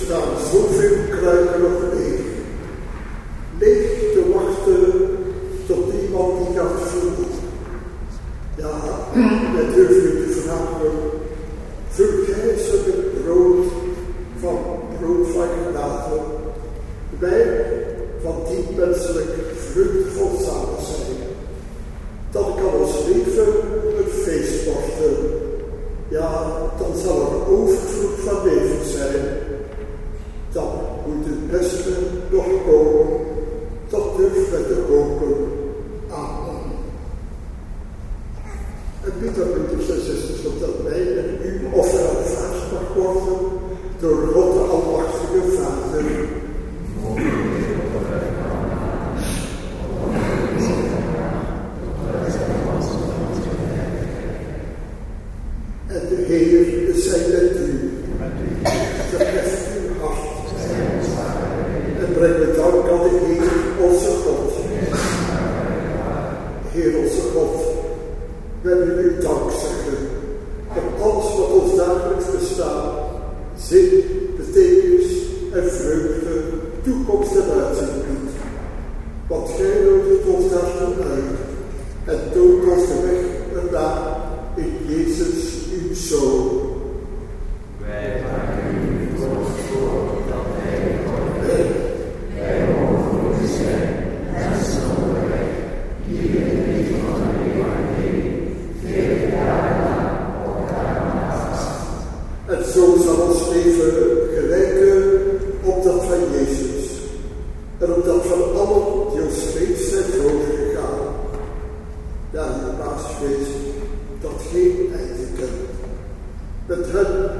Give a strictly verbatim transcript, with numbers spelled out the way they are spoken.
staan zoveel kruiken nog leeg. Leeg te wachten tot iemand die gaat vullen. Ja, met durf je te vragen, vul jij ze met brood van brood van genade, wij van die menselijk vruchtvol samen zijn. Dan kan ons leven een feest worden. Ja, dan zal er overvloed van leven zijn. Dan moet het beste nog komen. Dat durft met de hopen. Amen. En bid dan, broeders en zusters, opdat wij en u offer aanvaard mag worden door God de Almachtige Vader. En de Heer zij met u. Verheft uw hart. En breng met dank aan de Heer onze God. Heer onze God, we willen u dank zeggen voor alles wat ons dagelijks bestaan, zin, betekenis en vreugde, toekomst en uitzicht biedt. Want gij nodigt ons daartoe uit en toont ons de weg ernaar in Jezus, uw Zoon. Wij maken u troost voor dat hij wordt. Wij mogen u zijn en zonder weg, die in het licht van de evangelie, vele jaren lang elkaar naast. En zo zal ons leven gelijken op dat van Jezus en op dat van allen die ons reeds zijn voorgegaan. Ja, het paasfeest dat geen einde kent. Met hen